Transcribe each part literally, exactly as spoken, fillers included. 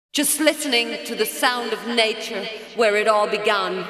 Just listening to the sound of nature where it all began.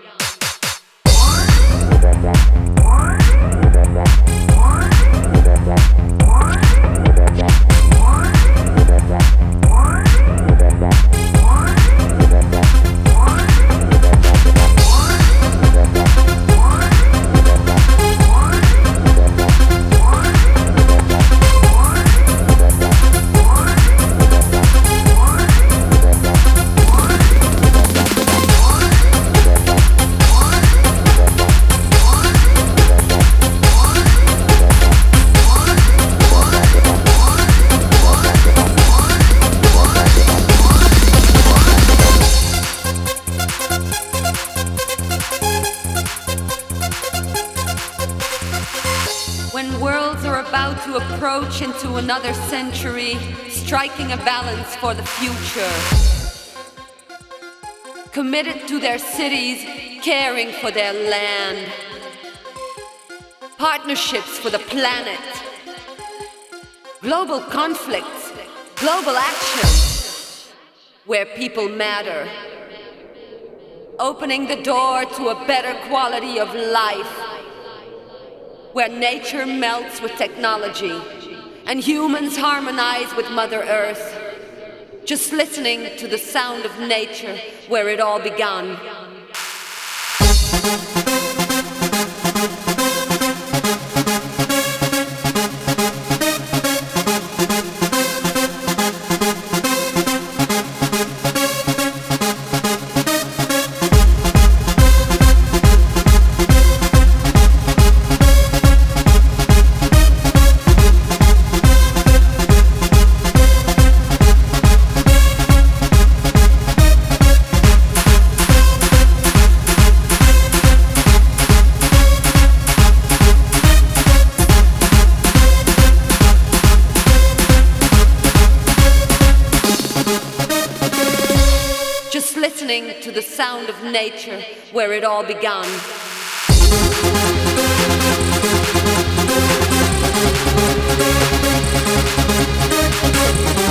When worlds are about to approach into another century, striking a balance for the future. Committed to their cities, caring for their land. Partnerships for the planet. Global conflicts, global action, where people matter. Opening the door to a better quality of life, where nature melts with technology and humans harmonize with Mother Earth. Just listening to the sound of nature where it all began. Just listening to the sound of nature where it all began. We'll be right back.